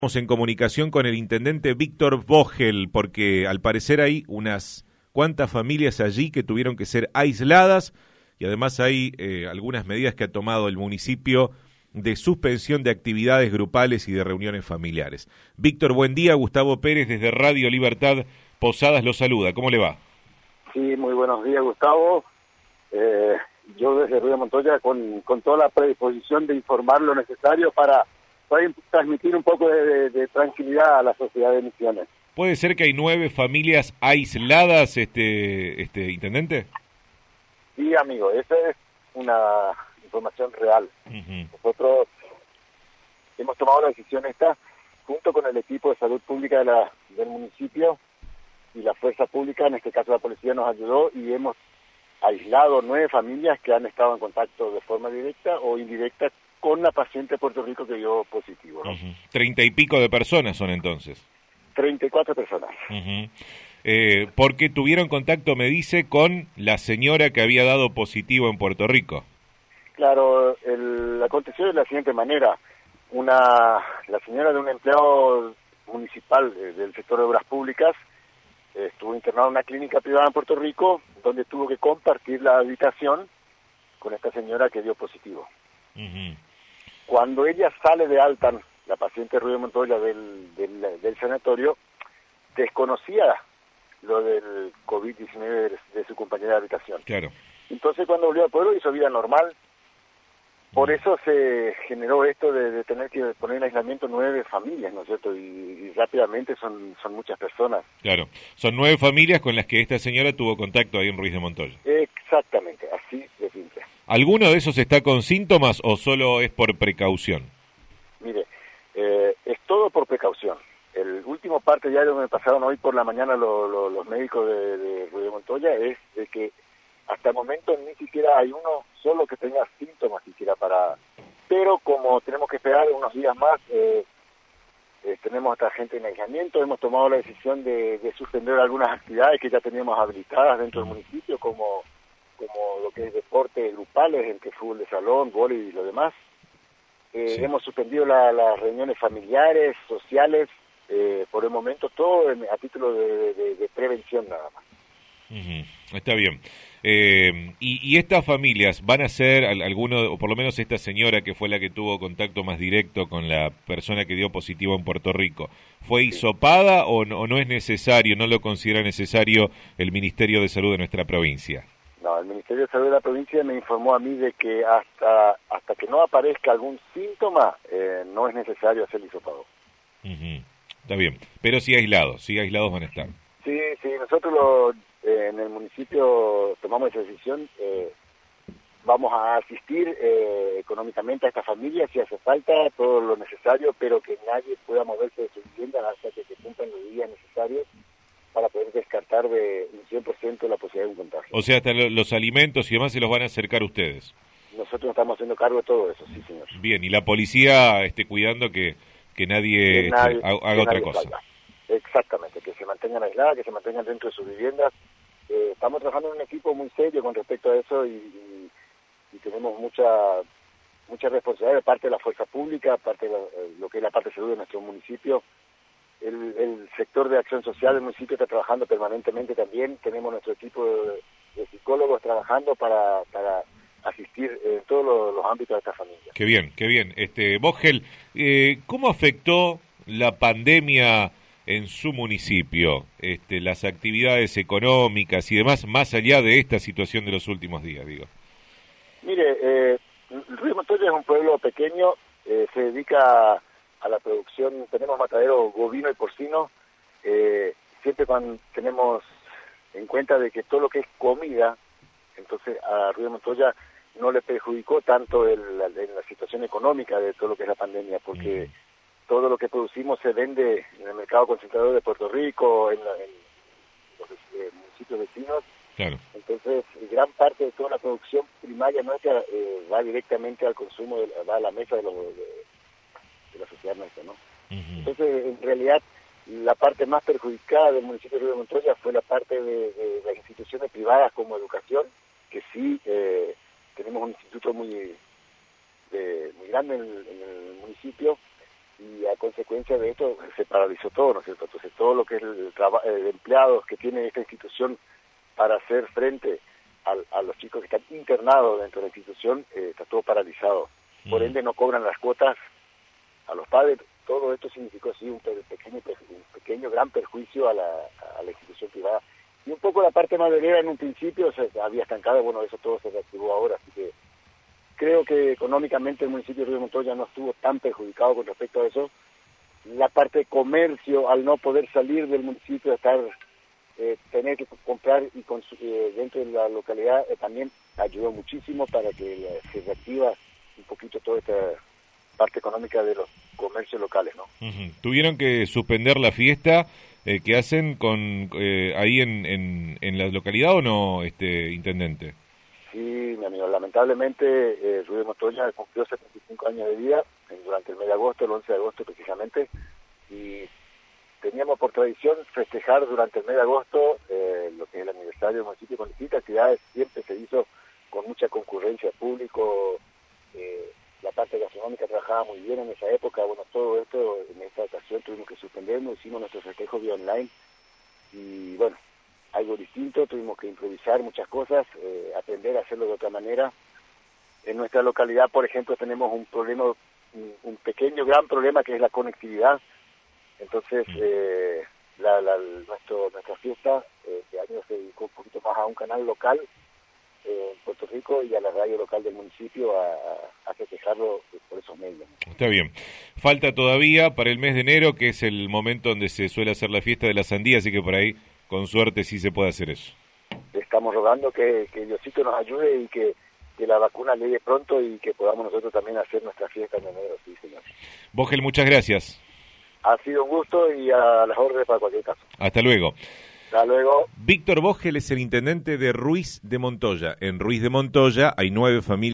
Estamos en comunicación con el intendente Víctor Vogel, porque al parecer hay unas cuantas familias allí que tuvieron que ser aisladas y además hay algunas medidas que ha tomado el municipio de suspensión de actividades grupales y de reuniones familiares. Víctor, buen día. Gustavo Pérez desde Radio Libertad Posadas lo saluda. ¿Cómo le va? Sí, muy buenos días, Gustavo. Yo desde Río Montoya con toda la predisposición de informar lo necesario para transmitir un poco de tranquilidad a la sociedad de Misiones. ¿Puede ser que hay 9 familias aisladas, intendente? Sí, amigo, esa es una información real. Nosotros hemos tomado la decisión esta junto con el equipo de salud pública del municipio y la fuerza pública, en este caso la policía nos ayudó y hemos aislado 9 familias que han estado en contacto de forma directa o indirecta con la paciente de Puerto Rico que dio positivo, ¿no? 30 y pico de personas son entonces. 34 personas. Porque tuvieron contacto, me dice, con la señora que había dado positivo en Puerto Rico. Claro, aconteció de la siguiente manera. La señora de un empleado municipal del sector de obras públicas estuvo internada en una clínica privada en Puerto Rico, donde tuvo que compartir la habitación con esta señora que dio positivo. Cuando ella sale de alta, la paciente Río Montoya del sanatorio, desconocía lo del COVID-19 de su compañera de habitación. Claro. Entonces cuando volvió al pueblo hizo vida normal. Por eso se generó esto de tener que poner en aislamiento 9 familias, ¿no es cierto? Y rápidamente son muchas personas. Claro, son 9 familias con las que esta señora tuvo contacto ahí en Ruiz de Montoya. Exactamente, así de simple. ¿Alguno de esos está con síntomas o solo es por precaución? Mire, es todo por precaución. El último parte diario que me pasaron hoy por la mañana los médicos de Ruiz de Montoya es de que hasta el momento ni siquiera hay uno solo que tenga síntomas siquiera pero como tenemos que esperar unos días más, tenemos a esta gente en aislamiento, hemos tomado la decisión de suspender algunas actividades que ya teníamos habilitadas dentro del municipio, como lo que es deporte grupales, el que fútbol de salón, vóley y lo demás. Sí. Hemos suspendido las reuniones familiares, sociales, por el momento todo a título de prevención nada más. Está bien. Y estas familias van a ser alguno, o por lo menos esta señora que fue la que tuvo contacto más directo con la persona que dio positivo en Puerto Rico, ¿fue hisopada o no es necesario, no lo considera necesario el Ministerio de Salud de nuestra provincia? No, el Ministerio de Salud de la provincia me informó a mí de que hasta que no aparezca algún síntoma, no es necesario hacer el hisopado. Está bien, pero sí aislados van a estar. Sí, nosotros en el municipio tomamos esa decisión, vamos a asistir económicamente a esta familia si hace falta, todo lo necesario, pero que nadie pueda moverse de su vivienda hasta que se cumplan los días necesarios para poder descartar de un 100% la posibilidad de un contagio. O sea, hasta los alimentos y demás se los van a acercar ustedes. Nosotros nos estamos haciendo cargo de todo eso, sí, señor. Bien, y la policía cuidando que nadie, haga otra cosa. Salga. Exactamente, que se mantengan aisladas, que se mantengan dentro de sus viviendas. Estamos trabajando en un equipo muy serio con respecto a eso y tenemos mucha responsabilidad de parte de la fuerza pública, parte de lo que es la parte de salud de nuestro municipio. El sector de acción social del municipio está trabajando permanentemente también. Tenemos nuestro equipo de psicólogos trabajando para asistir en todos los ámbitos de esta familia. Qué bien. Vogel, ¿cómo afectó la pandemia en su municipio, las actividades económicas y demás, más allá de esta situación de los últimos días, digo? Mire, Río Montoya es un pueblo pequeño, se dedica a la producción, tenemos matadero bovino y porcino, siempre cuando tenemos en cuenta de que todo lo que es comida, entonces a Río Montoya no le perjudicó tanto en la situación económica de todo lo que es la pandemia, porque todo lo que producimos se vende en el mercado concentrador de Puerto Rico, en los municipios vecinos. Claro. Entonces, gran parte de toda la producción primaria nuestra va directamente al consumo, va a la mesa de la sociedad nuestra, ¿no? Entonces, en realidad, la parte más perjudicada del municipio de Río de Montoya fue la parte de las instituciones privadas como educación, que sí tenemos un instituto muy grande en el municipio, y a consecuencia de esto se paralizó todo, ¿no es cierto? Entonces todo lo que es el trabajo de empleados que tiene esta institución para hacer frente a los chicos que están internados dentro de la institución, está todo paralizado. Por ende no cobran las cuotas a los padres. Todo esto significó así un pequeño gran perjuicio a la institución privada. Y un poco la parte maderera en un principio se había estancado, bueno, eso todo se reactivó ahora, así que creo que económicamente el municipio de Río de Montoya no estuvo tan perjudicado con respecto a eso. La parte de comercio, al no poder salir del municipio, tener que comprar y dentro de la localidad, también ayudó muchísimo para que se reactiva un poquito toda esta parte económica de los comercios locales, ¿no? ¿Tuvieron que suspender la fiesta que hacen ahí en la localidad o no, intendente? Sí, mi amigo, lamentablemente Río de Montoya cumplió 75 años de vida durante el mes de agosto, el 11 de agosto precisamente, y teníamos por tradición festejar durante el mes de agosto lo que es el aniversario del municipio con distintas actividades. Siempre se hizo con mucha concurrencia de público, la parte gastronómica trabajaba muy bien en esa época. Bueno, todo esto en esta ocasión tuvimos que suspendernos, hicimos nuestro festejo vía online y bueno, algo distinto, tuvimos que improvisar muchas cosas, aprender a hacerlo de otra manera. En nuestra localidad, por ejemplo, tenemos un problema, un pequeño, gran problema que es la conectividad. Entonces, nuestra fiesta este año se dedicó un poquito más a un canal local en Puerto Rico y a la radio local del municipio a festejarlo por esos medios. Está bien. Falta todavía para el mes de enero, que es el momento donde se suele hacer la fiesta de la sandía, así que por ahí, con suerte, sí se puede hacer eso. Estamos rogando que Diosito nos ayude y que la vacuna llegue pronto y que podamos nosotros también hacer nuestra fiesta en enero, sí, señor. Vogel, muchas gracias. Ha sido un gusto y a las órdenes para cualquier caso. Hasta luego. Hasta luego. Víctor Vogel es el intendente de Ruiz de Montoya. En Ruiz de Montoya hay 9 familias.